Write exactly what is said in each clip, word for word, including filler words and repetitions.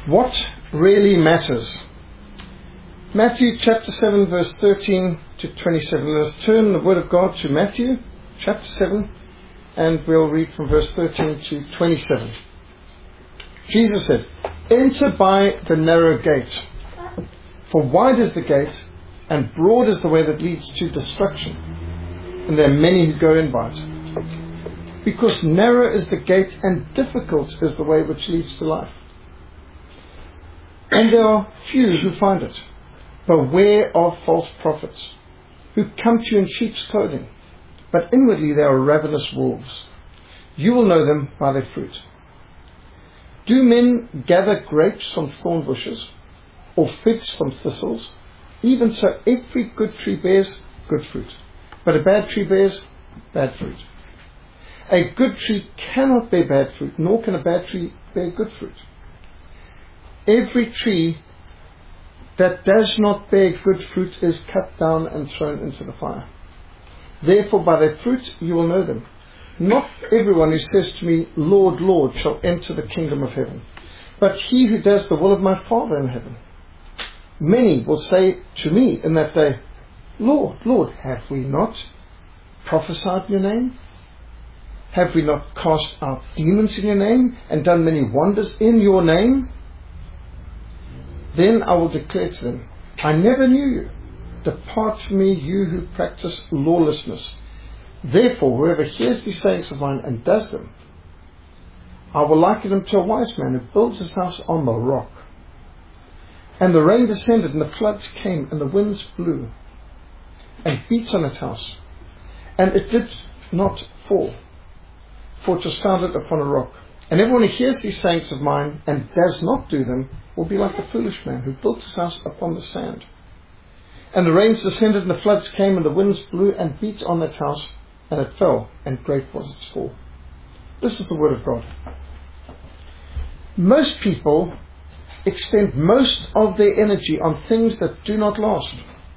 What really matters? Matthew chapter seven verse thirteen to twenty-seven. Let's turn the word of God to Matthew chapter seven and we'll read from verse thirteen to twenty-seven. Jesus said, "Enter by the narrow gate, for wide is the gate and broad is the way that leads to destruction, and there are many who go in by it. Because narrow is the gate and difficult is the way which leads to life. And there are few who find it. Beware of false prophets, who come to you in sheep's clothing, but inwardly they are ravenous wolves. You will know them by their fruit. Do men gather grapes from thorn bushes, or figs from thistles? Even so, every good tree bears good fruit, but a bad tree bears bad fruit. A good tree cannot bear bad fruit, nor can a bad tree bear good fruit. Every tree that does not bear good fruit is cut down and thrown into the fire. Therefore by their fruit you will know them. Not everyone who says to me, Lord, Lord, shall enter the kingdom of heaven, but he who does the will of my Father in heaven. Many will say to me in that day, Lord, Lord, have we not prophesied in your name? Have we not cast out demons in your name and done many wonders in your name? Then I will declare to them, I never knew you. Depart from me, you who practice lawlessness. Therefore, whoever hears these sayings of mine and does them, I will liken him to a wise man who builds his house on the rock. And the rain descended, and the floods came, and the winds blew, and beat on that house. And it did not fall, for it was founded upon a rock. And everyone who hears these sayings of mine and does not do them will be like a foolish man who built his house upon the sand. And the rains descended, and the floods came, and the winds blew and beat on that house, and it fell, and great was its fall." This is the word of God. Most people expend most of their energy on things that do not last.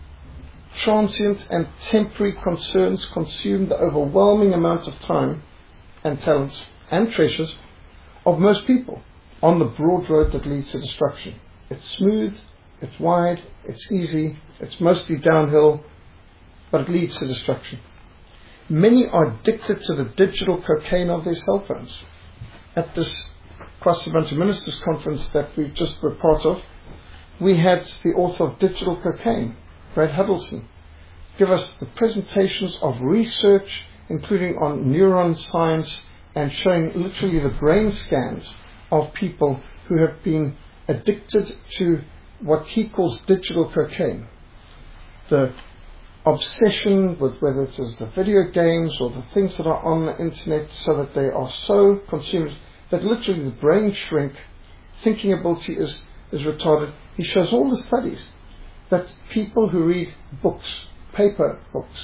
Transient and temporary concerns consume the overwhelming amount of time and talents and treasures of most people on the broad road that leads to destruction. It's smooth, it's wide, it's easy, it's mostly downhill, but it leads to destruction. Many are addicted to the digital cocaine of their cell phones. At this Christ Evangel Ministers Conference that we just were part of, we had the author of Digital Cocaine, Brad Huddleston, give us the presentations of research, including on neuron science, and showing literally the brain scans of people who have been addicted to what he calls digital cocaine. The obsession with whether it is the video games or the things that are on the internet, so that they are so consumed that literally the brain shrink, thinking ability is, is retarded. He shows all the studies that people who read books, paper books,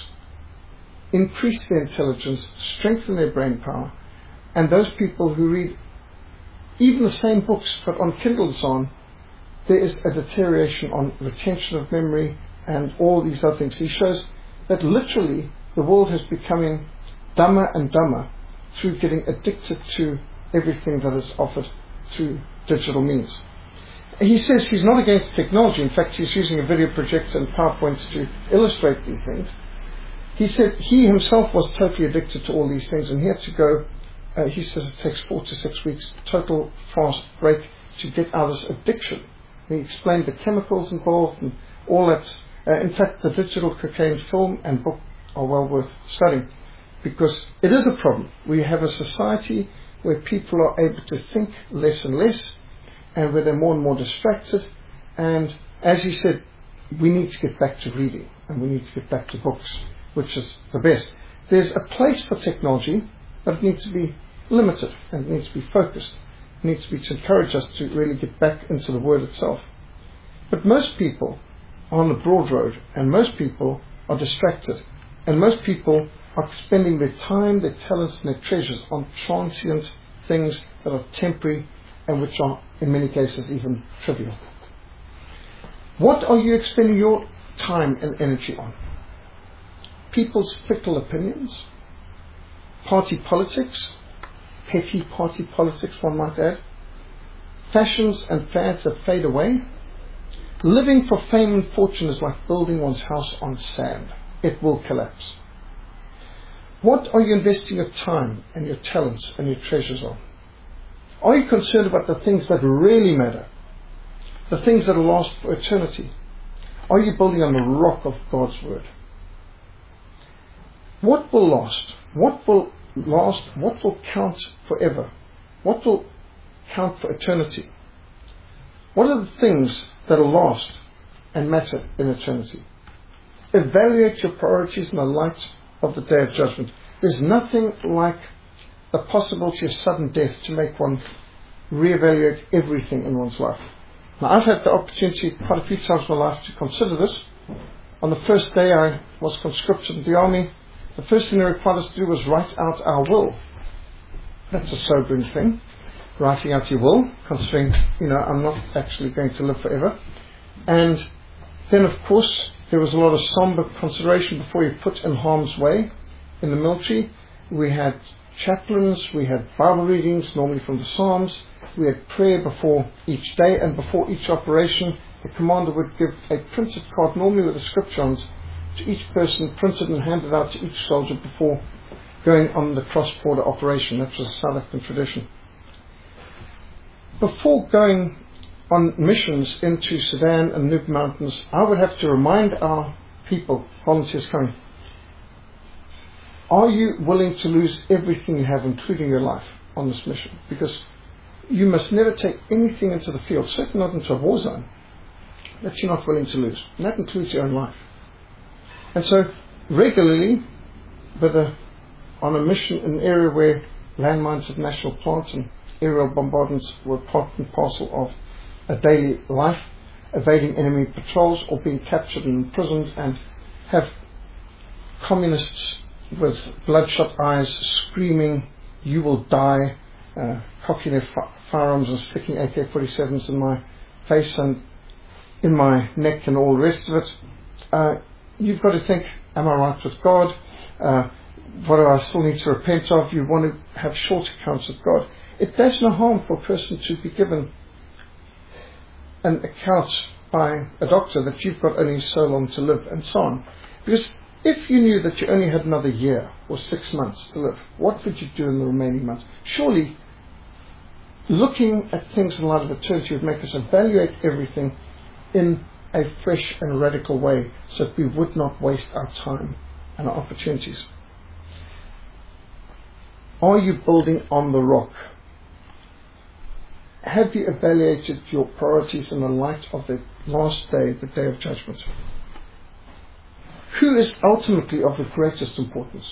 increase their intelligence, strengthen their brain power, and those people who read even the same books but on Kindle and so on, there is a deterioration on retention of memory and all these other things. He shows that literally the world is becoming dumber and dumber through getting addicted to everything that is offered through digital means. He says he's not against technology. In fact, he's using a video projector and PowerPoints to illustrate these things. He said he himself was totally addicted to all these things, and he had to go, uh, he says it takes four to six weeks, total fast break, to get out of this addiction. He explained the chemicals involved and all that. Uh, in fact, the digital cocaine film and book are well worth studying, because it is a problem. We have a society where people are able to think less and less, and where they're more and more distracted. And as he said, we need to get back to reading, and we need to get back to books, which is the best. There's a place for technology, but it needs to be limited, and it needs to be focused. It needs to be to encourage us to really get back into the Word itself. But most people are on the broad road, and most people are distracted, and most people are spending their time, their talents, and their treasures on transient things that are temporary and which are, in many cases, even trivial. What are you expending your time and energy on? People's fickle opinions? Party politics? Petty party politics, one might add? fashions and fads that fade away. Living for fame and fortune is like building one's house on sand. It will collapse. What are you investing your time and your talents and your treasures on? Are you concerned about the things that really matter? The things that will last for eternity? Are you building on the rock of God's Word? What will last? What will last? What will count forever? What will count for eternity? What are the things that will last and matter in eternity? Evaluate your priorities in the light of the day of judgment. There's nothing like the possibility of sudden death to make one reevaluate everything in one's life. Now, I've had the opportunity quite a few times in my life to consider this. On the first day I was conscripted in the army, the first thing they required us to do was write out our will. That's a sobering thing, writing out your will, considering, you know, I'm not actually going to live forever. And then, of course, there was a lot of somber consideration before you put in harm's way in the military. We had chaplains, we had Bible readings, normally from the Psalms. We had prayer before each day, and before each operation, the commander would give a printed card, normally with a scripture on it, to each person, printed and handed out to each soldier before going on the cross-border operation. That was a South African tradition. Before going on missions into Sudan and Nuba Mountains, I would have to remind our people, volunteers coming, are you willing to lose everything you have, including your life, on this mission? Because you must never take anything into the field, certainly not into a war zone, that you're not willing to lose. And that includes your own life. And so, regularly, whether on a mission in an area where landmines of national plants and aerial bombardments were part and parcel of a daily life, evading enemy patrols or being captured and imprisoned, and have communists with bloodshot eyes screaming, "You will die," uh, cocking their fi- firearms and sticking A K forty-sevens in my face and in my neck and all the rest of it. Uh, you've got to think, am I right with God? Uh, what do I still need to repent of? You want to have short accounts with God. It does no harm for a person to be given an account by a doctor that you've got only so long to live, and so on. Because if you knew that you only had another year or six months to live, what would you do in the remaining months? Surely, looking at things in light of eternity would make us evaluate everything in a fresh and radical way, so that we would not waste our time and our opportunities. Are you building on the rock? Have you evaluated your priorities in the light of the last day, the day of judgment? Who is ultimately of the greatest importance?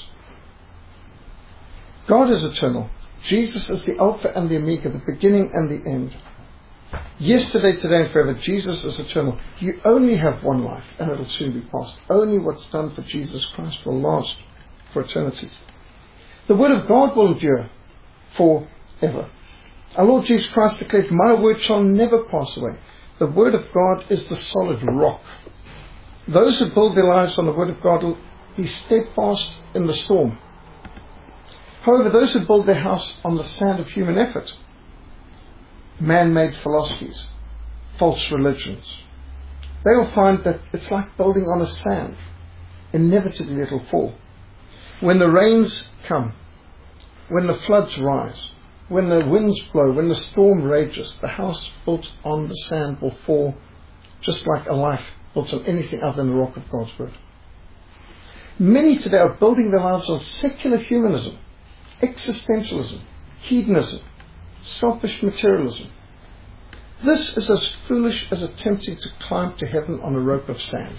God is eternal. Jesus is the Alpha and the Omega, the beginning and the end. Yesterday, today, and forever. Jesus is eternal. You only have one life, and it'll soon be past. Only what's done for Jesus Christ will last for eternity. The Word of God will endure forever. Our Lord Jesus Christ declared, "My word shall never pass away." The Word of God is the solid rock. Those who build their lives on the Word of God will be steadfast in the storm. However, those who build their house on the sand of human effort, man-made philosophies, false religions, they will find that it's like building on a sand. Inevitably it will fall. When the rains come, when the floods rise, when the winds blow, when the storm rages, the house built on the sand will fall, just like a life built on anything other than the rock of God's Word. Many today are building their lives on secular humanism, existentialism, hedonism, selfish materialism. This is as foolish as attempting to climb to heaven on a rope of sand.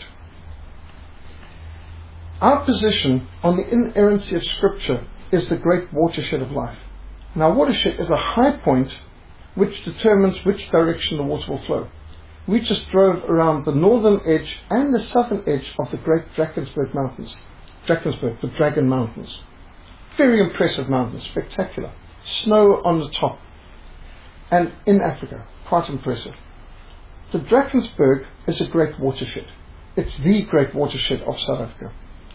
Our position on the inerrancy of Scripture is the great watershed of life. Now, watershed is a high point which determines which direction the water will flow. We just drove around the northern edge and the southern edge of the great Drakensberg Mountains. Drakensberg, the Dragon Mountains. Very impressive mountains, spectacular. Snow on the top. And in Africa, quite impressive. The Drakensberg is a great watershed. It's the great watershed of South Africa.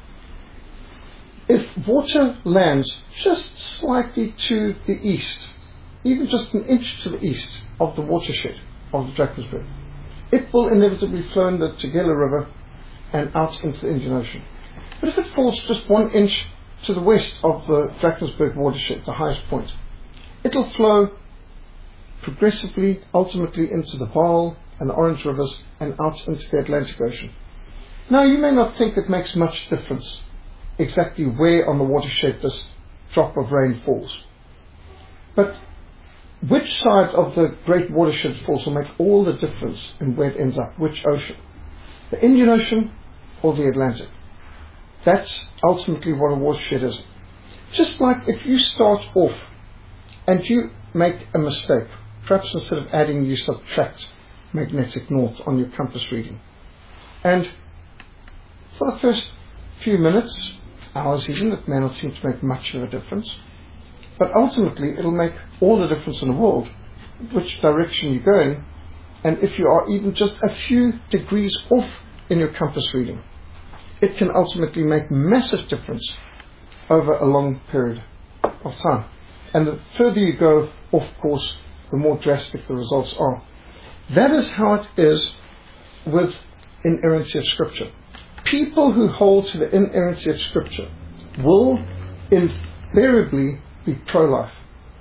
If water lands just slightly to the east, even just an inch to the east, of the watershed of the Drakensberg. It will inevitably flow in the Tugela River and out into the Indian Ocean. But if it falls just one inch to the west of the Drakensberg watershed, the highest point, it will flow progressively, ultimately into the Vaal and the Orange Rivers and out into the Atlantic Ocean. Now, you may not think it makes much difference exactly where on the watershed this drop of rain falls. But which side of the great watershed falls will make all the difference in where it ends up, which ocean. The Indian Ocean or the Atlantic. That's ultimately what a watershed is. Just like if you start off and you make a mistake, perhaps instead of adding you subtract magnetic north on your compass reading. And for the first few minutes, hours even, it may not seem to make much of a difference. But ultimately, it'll make all the difference in the world, which direction you go in, and if you are even just a few degrees off in your compass reading, it can ultimately make massive difference over a long period of time. And the further you go off course, the more drastic the results are. That is how it is with inerrancy of Scripture. People who hold to the inerrancy of Scripture will invariably be pro-life.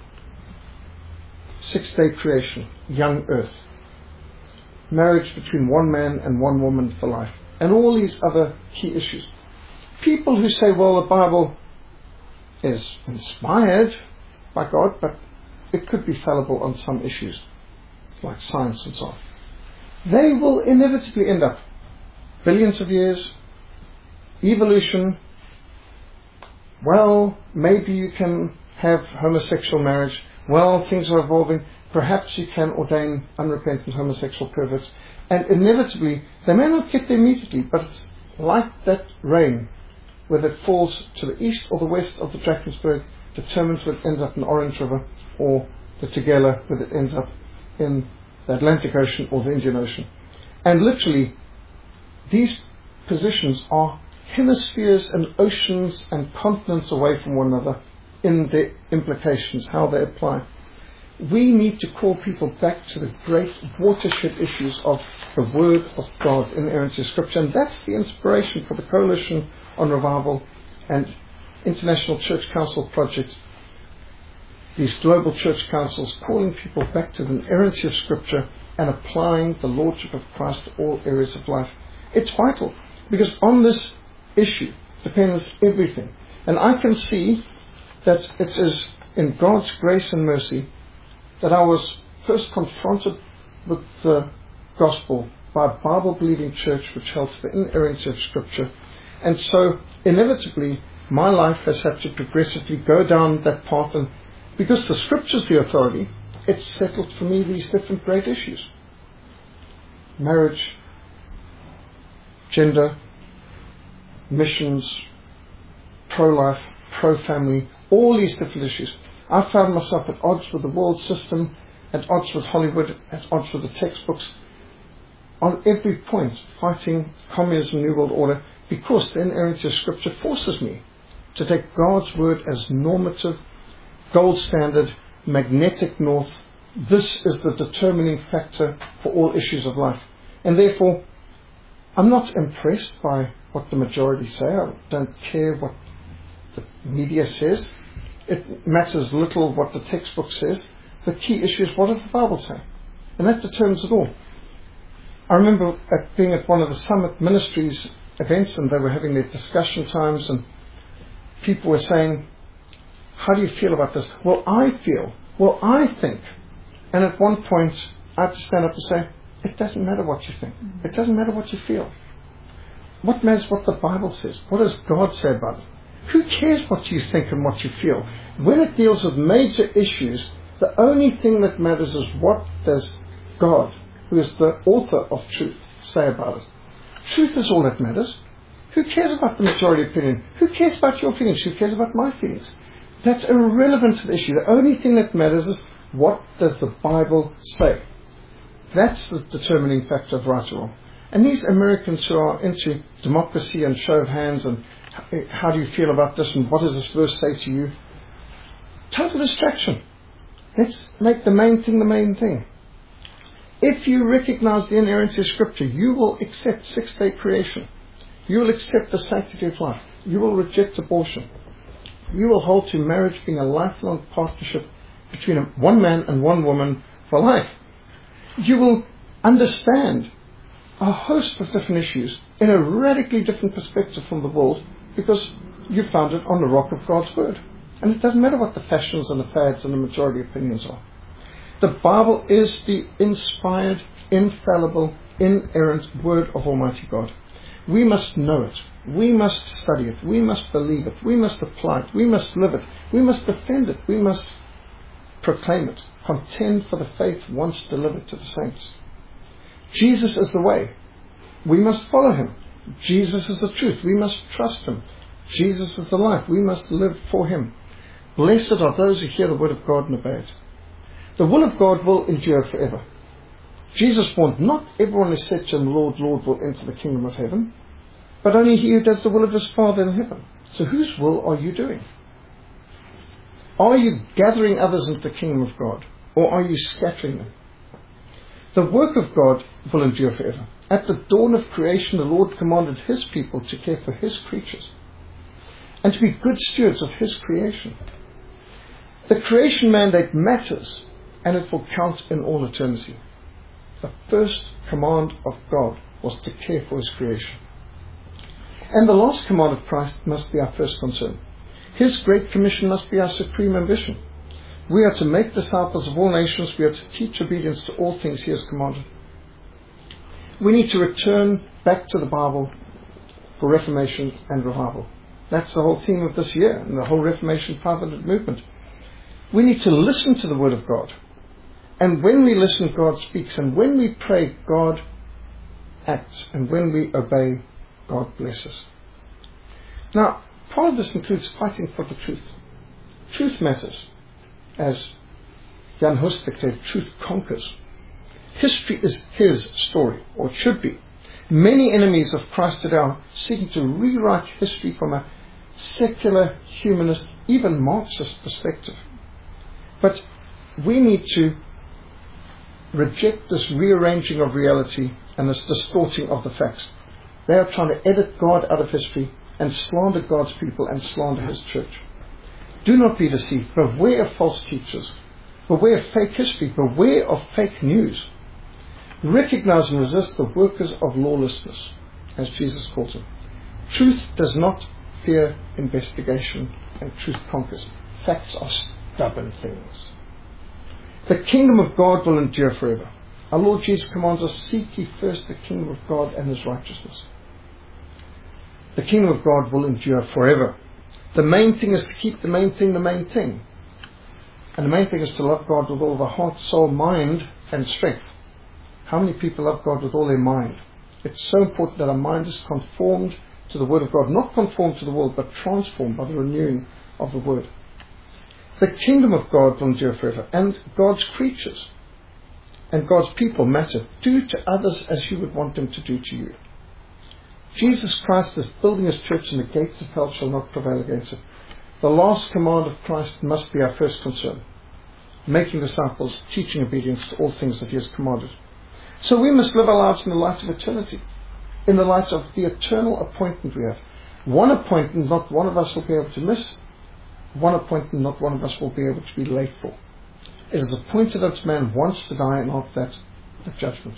Six-day creation, young earth, marriage between one man and one woman for life, and all these other key issues. People who say, well, the Bible is inspired by God, but it could be fallible on some issues, like science and so on. They will inevitably end up billions of years, evolution. Well, maybe you can have homosexual marriage. Well, things are evolving. Perhaps you can ordain unrepentant homosexual perverts. And inevitably, they may not get there immediately, but it's like that rain, whether it falls to the east or the west of the Drakensberg, determines whether it ends up in the Orange River or the Tugela, whether it ends up in the Atlantic Ocean or the Indian Ocean. And literally, these positions are hemispheres and oceans and continents away from one another in their implications, how they apply. We need to call people back to the great watershed issues of the Word of God in the inerrancy of Scripture. And that's the inspiration for the Coalition on Revival and International Church Council project. These global church councils calling people back to the inerrancy of Scripture and applying the Lordship of Christ to all areas of life. It's vital, because on this issue depends everything. And I can see that it is in God's grace and mercy that I was first confronted with the gospel by a Bible-believing church which held to the inerrancy of Scripture. And so, inevitably, my life has had to progressively go down that path. And because the Scripture's the authority, it's settled for me these different great issues. Marriage, gender, missions, pro-life, pro-family, all these different issues. I found myself at odds with the world system, at odds with Hollywood, at odds with the textbooks, on every point, fighting communism, New World Order, because the inerrancy of Scripture forces me to take God's Word as normative, gold standard, magnetic north. This is the determining factor for all issues of life. And therefore, I'm not impressed by what the majority say. I don't care what the media says. It matters little what the textbook says. The key issue is, what does the Bible say? And that determines it all. I remember at being at one of the Summit Ministries events, and they were having their discussion times, and people were saying, how do you feel about this? Well, I feel. Well, I think. And at one point, I had to stand up and say, it doesn't matter what you think. It doesn't matter what you feel. What matters what the Bible says? What does God say about it? Who cares what you think and what you feel? When it deals with major issues, the only thing that matters is what does God, who is the author of truth, say about it. Truth is all that matters. Who cares about the majority opinion? Who cares about your feelings? Who cares about my feelings? That's irrelevant to the issue. The only thing that matters is, what does the Bible say? That's the determining factor of right or wrong. And these Americans who are into democracy and show of hands and how do you feel about this and what does this verse say to you? Total distraction. Let's make the main thing the main thing. If you recognize the inerrancy of Scripture, you will accept six-day creation. You will accept the sanctity of life. You will reject abortion. You will hold to marriage being a lifelong partnership between one man and one woman for life. You will understand a host of different issues in a radically different perspective from the world, because you found it on the rock of God's Word. And it doesn't matter what the fashions and the fads and the majority opinions are. The Bible is the inspired, infallible, inerrant Word of Almighty God. We must know it. We must study it. We must believe it. We must apply it. We must live it. We must defend it. We must proclaim it. Contend for the faith once delivered to the saints. Jesus is the way. We must follow Him. Jesus is the truth. We must trust Him. Jesus is the life. We must live for Him. Blessed are those who hear the word of God and obey it. The will of God will endure forever. Jesus warned, not everyone who said to Him, Lord, Lord, will enter the kingdom of heaven, but only he who does the will of his Father in heaven. So whose will are you doing? Are you gathering others into the kingdom of God, or are you scattering them? The work of God will endure forever. At the dawn of creation, the Lord commanded His people to care for His creatures and to be good stewards of His creation. The creation mandate matters, and it will count in all eternity. The first command of God was to care for His creation. And the last command of Christ must be our first concern. His great commission must be our supreme ambition. We are to make disciples of all nations. We are to teach obedience to all things He has commanded. We need to return back to the Bible for reformation and revival. That's the whole theme of this year and the whole Reformation five hundred movement. We need to listen to the Word of God. And when we listen, God speaks. And when we pray, God acts. And when we obey, God blesses. Now, part of this includes fighting for the truth. Truth matters. As Jan Hus declared, truth conquers. History is his story, or it should be. Many enemies of Christ today are seeking to rewrite history from a secular, humanist, even Marxist perspective. But we need to reject this rearranging of reality and this distorting of the facts. They are trying to edit God out of history and slander God's people and slander His church. Do not be deceived. Beware of false teachers. Beware of fake history. Beware of fake news. Recognize and resist the workers of lawlessness, as Jesus calls them. Truth does not fear investigation, and truth conquers. Facts are stubborn things. The kingdom of God will endure forever. Our Lord Jesus commands us, seek ye first the kingdom of God and His righteousness. The kingdom of God will endure forever. The main thing is to keep the main thing the main thing. And the main thing is to love God with all the heart, soul, mind, and strength. How many people love God with all their mind? It's so important that our mind is conformed to the Word of God. Not conformed to the world, but transformed by the renewing of the Word. The kingdom of God will endure forever. And God's creatures and God's people matter. Do to others as you would want them to do to you. Jesus Christ is building His church, and the gates of hell shall not prevail against it. The last command of Christ must be our first concern. Making disciples, teaching obedience to all things that He has commanded. So we must live our lives in the light of eternity, in the light of the eternal appointment we have. One appointment not one of us will be able to miss. One appointment not one of us will be able to be late for. It is appointed unto man once to die, and after that, the judgment.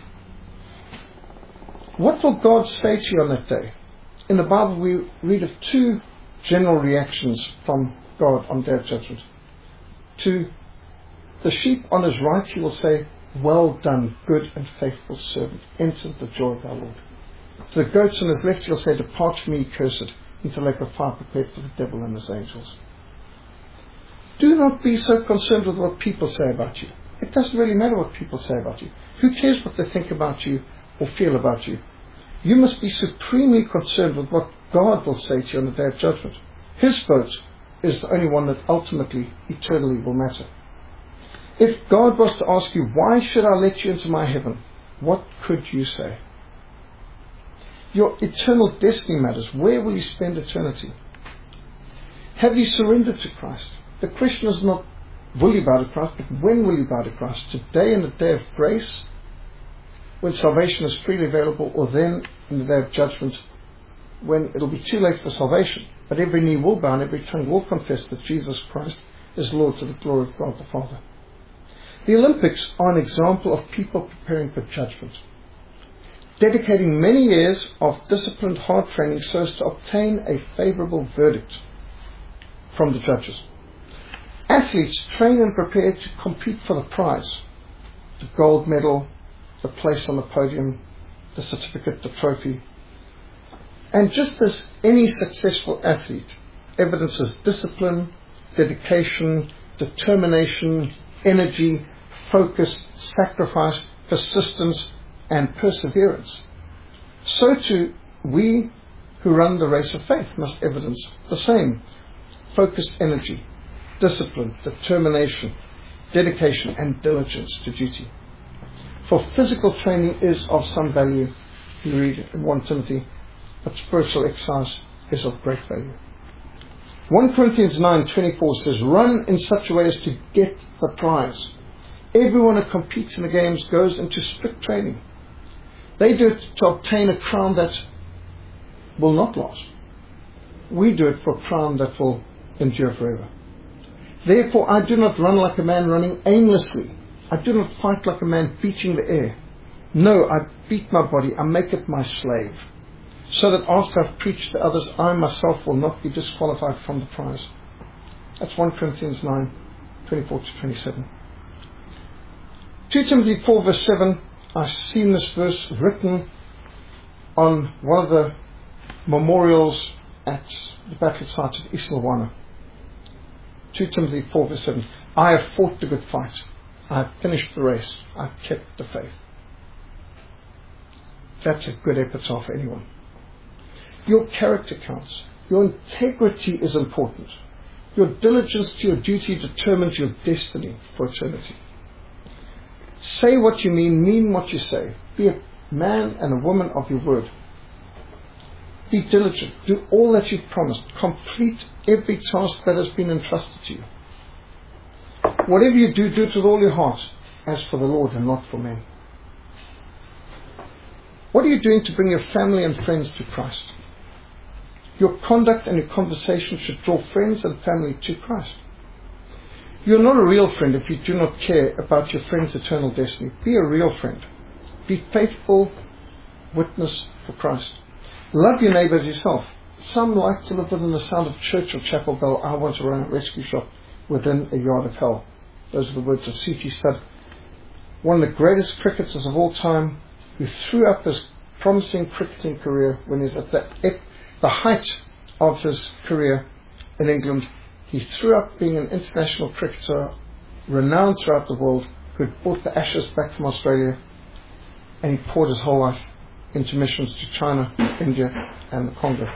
What will God say to you on that day? In the Bible we read of two general reactions from God on Day of Judgment. To the sheep on His right He will say, well done, good and faithful servant, enter the joy of our Lord. To the goats on His left He'll say, depart from me, cursed, into the lake of fire prepared for the devil and his angels. Do not be so concerned with what people say about you. It doesn't really matter what people say about you. Who cares what they think about you or feel about you? You must be supremely concerned with what God will say to you on the Day of Judgment. His vote is the only one that ultimately, eternally will matter. If God was to ask you, why should I let you into my heaven? What could you say? Your eternal destiny matters. Where will you spend eternity? Have you surrendered to Christ? The question is not, will you bow to Christ, but when will you bow to Christ? Today, in the day of grace, when salvation is freely available, or then in the day of judgment, when it'll be too late for salvation. But every knee will bow and every tongue will confess that Jesus Christ is Lord, to the glory of God the Father. The Olympics are an example of people preparing for judgment, dedicating many years of disciplined hard training so as to obtain a favorable verdict from the judges. Athletes train and prepare to compete for the prize, the gold medal, the place on the podium, the certificate, the trophy. And just as any successful athlete evidences discipline, dedication, determination, energy, focus, sacrifice, persistence, and perseverance, so too we who run the race of faith must evidence the same focused energy, discipline, determination, dedication, and diligence to duty. For physical training is of some value, you read in First Timothy, but spiritual exercise is of great value. First Corinthians nine twenty-four says, "Run in such a way as to get the prize." Everyone who competes in the games goes into strict training. They do it to obtain a crown that will not last. We do it for a crown that will endure forever. Therefore, I do not run like a man running aimlessly. I do not fight like a man beating the air. No, I beat my body. I make it my slave, so that after I've preached to others, I myself will not be disqualified from the prize. That's First Corinthians nine twenty-four to twenty-seven. Second Timothy four verse seven, I've seen this verse written on one of the memorials at the battle site at Isselwana. Second Timothy four verse seven, I have fought the good fight. I have finished the race. I have kept the faith. That's a good epitaph for anyone. Your character counts. Your integrity is important. Your diligence to your duty determines your destiny for eternity. Say what you mean, mean what you say. Be a man and a woman of your word. Be diligent. Do all that you've promised. Complete every task that has been entrusted to you. Whatever you do, do it with all your heart, as for the Lord and not for men. What are you doing to bring your family and friends to Christ? Your conduct and your conversation should draw friends and family to Christ. You're not a real friend if you do not care about your friend's eternal destiny. Be a real friend. Be faithful witness for Christ. Love your neighbour as yourself. Some like to live within the sound of church or chapel bell. I want to run a rescue shop within a yard of hell. Those are the words of C T Studd, one of the greatest cricketers of all time, who threw up his promising cricketing career when he was at the, the height of his career in England. He threw up being an international cricketer, renowned throughout the world, who had brought the Ashes back from Australia, and he poured his whole life into missions to China, India, and the Congo.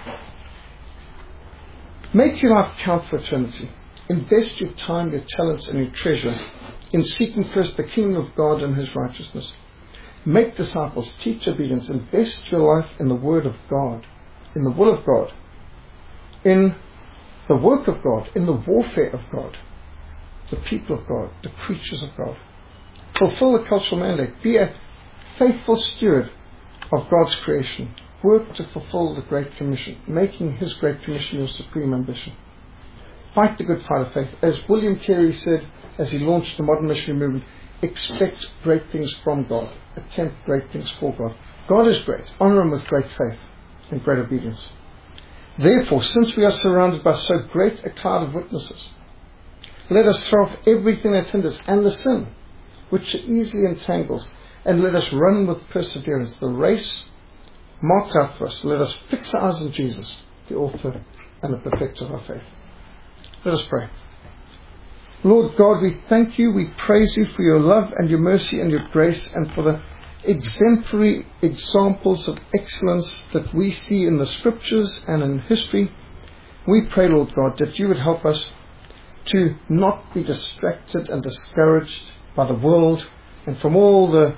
Make your life count for eternity. Invest your time, your talents, and your treasure in seeking first the kingdom of God and His righteousness. Make disciples, teach obedience, invest your life in the Word of God, in the will of God, in the work of God, in the warfare of God, the people of God, the creatures of God. Fulfill the cultural mandate. Be a faithful steward of God's creation. Work to fulfill the Great Commission, making His Great Commission your supreme ambition. Fight the good fight of faith. As William Carey said as he launched the modern missionary movement, expect great things from God. Attempt great things for God. God is great. Honour Him with great faith and great obedience. Therefore, since we are surrounded by so great a cloud of witnesses, let us throw off everything that hinders and the sin which so easily entangles, and let us run with perseverance the race marked out for us. Let us fix our eyes on Jesus, the author and the perfecter of our faith. Let us pray. Lord God, we thank you, we praise you for your love and your mercy and your grace, and for the exemplary examples of excellence that we see in the scriptures and in history. We pray, Lord God, that you would help us to not be distracted and discouraged by the world and from all the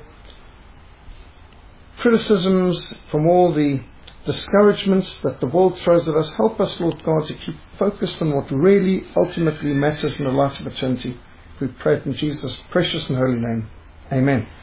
criticisms, from all the discouragements that the world throws at us. Help us, Lord God, to keep focused on what really ultimately matters in the light of eternity. We pray it in Jesus' precious and holy name. Amen.